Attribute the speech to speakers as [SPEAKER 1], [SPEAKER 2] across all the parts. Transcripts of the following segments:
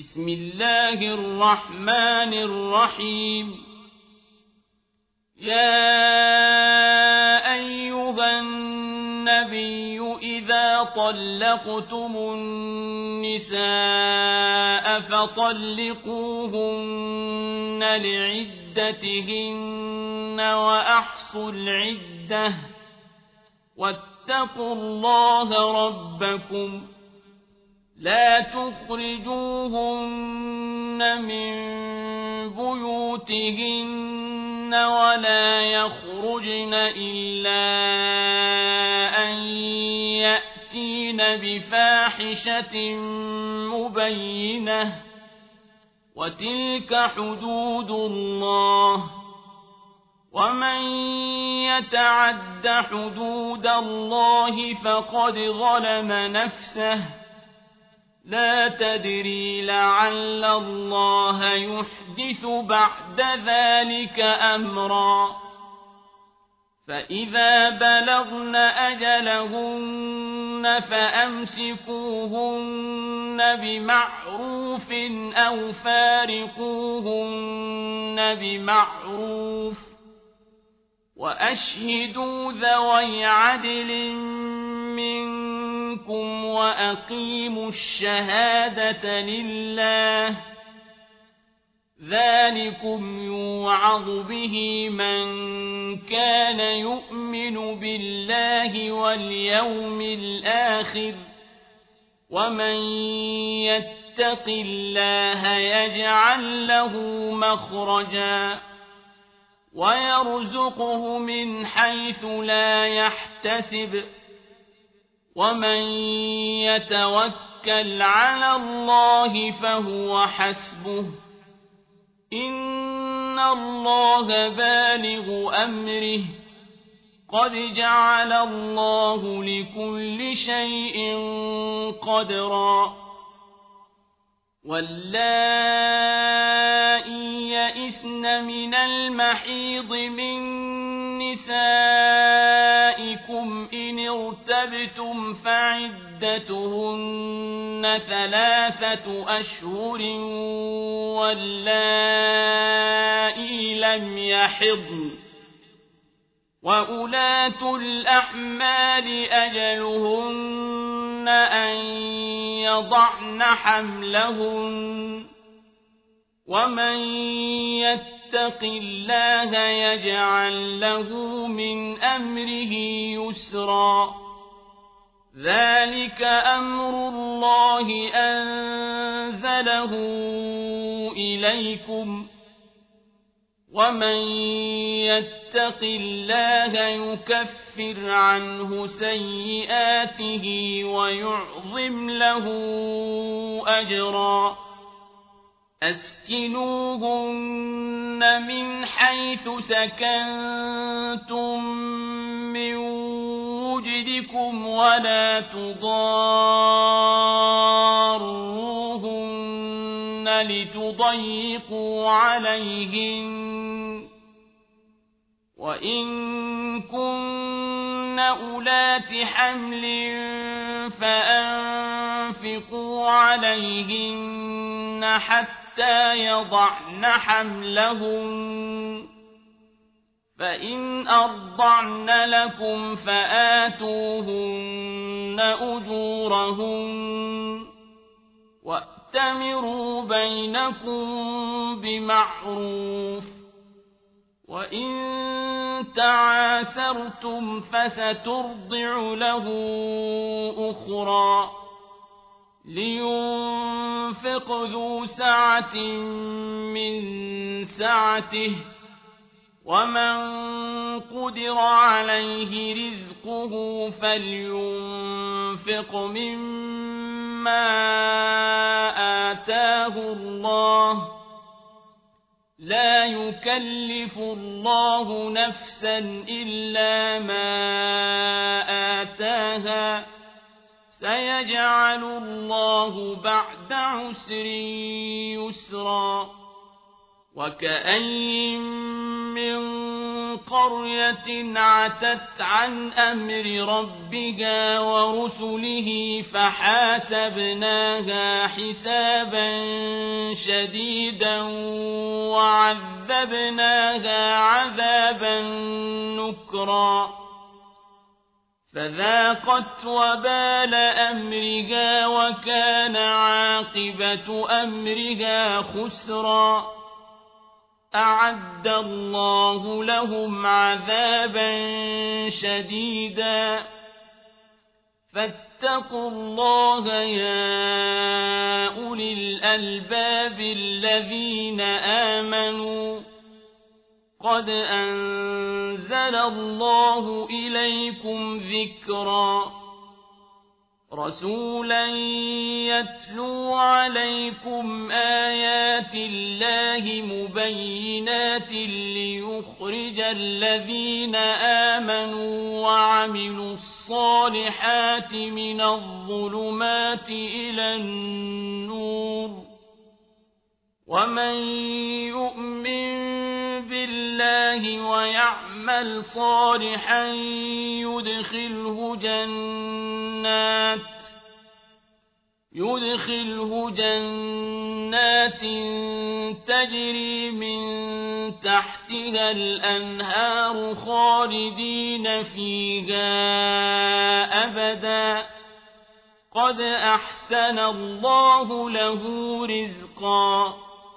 [SPEAKER 1] بسم الله الرحمن الرحيم يا أيها النبي إذا طلقتم النساء فطلقوهن لعدتهن وأحصوا العدة واتقوا الله ربكم لا تخرجوهن من بيوتهن ولا يخرجن إلا أن يأتين بفاحشة مبينة وتلك حدود الله ومن يتعد حدود الله فقد ظلم نفسه لا تدري لعل الله يحدث بعد ذلك أمرا فإذا بلغن أجلهن فأمسكوهن بمعروف أو فارقوهن بمعروف وأشهدوا ذوي عدل منكم وأقيموا الشهادة لله ذلكم يوعظ به من كان يؤمن بالله واليوم الآخر ومن يتق الله يجعل له مخرجا ويرزقه من حيث لا يحتسب ومن يتوكل على الله فهو حسبه إن الله بالغ أمره قد جعل الله لكل شيء قدرا واللائي يئسن من المحيض من نسائكم إن ارتبتم فعدتهن 3 أشهر واللائي لم يحضن وأولاة الأحمال أجلهن أن يضعن حملهن ومن يتق الله يجعل له من أمره يسرا ذلك أمر الله أنزله إليكم ومن يتق الله يكفر عنه سيئاته ويعظم له أجرا أسكنوهن من حيث سكنتم من وجدكم ولا تضاروهن لتضيقوا عليهن وإن كن أولات حمل فأنفقوا عليهن حتى يضعن حملهن فإن أرضعن لكم فآتوهن أجورهن وأتمروا بينكم بمعروف وإن تعاسرتم فسترضع له أخرى لينفق ذو سعة من سعته ومن قدر عليه رزقه فلينفق مما آتاه الله لا يكلف الله نفسا إلا ما آتاها سيجعل الله بعد عسر يسرا وكأين من قرية عتت عن أمر ربها ورسله فحاسبناها حسابا شديدا وعذبناها عذابا نكرا فذاقت وبال أمرها وكان عاقبة أمرها خسرا أعد الله لهم عذابا شديدا فاتقوا الله يا أولي الألباب الذين آمنوا قد أنزل الله إليكم ذكرا رسولا يتلو عليكم آيات الله مبينات ليخرج الذين آمنوا وعملوا الصالحات من الظلمات إلى النور ومن يؤمن بالله ويعمل صالحا يدخله جنات تجري من تحتها الأنهار خالدين فيها أبدا قد أحسن الله له رزقا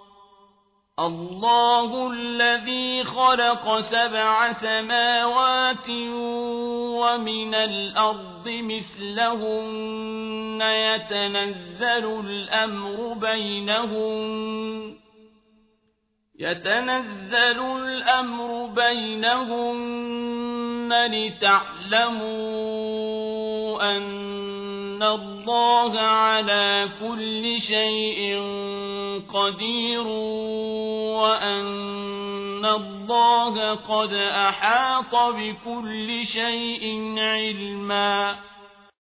[SPEAKER 1] الله الذي خلق 7 سماوات ومن الأرض مثلهن يتنزل الأمر بينهن لتعلموا أن الله على كل شيء قدير وأن الله قد أحاط بكل شيء علما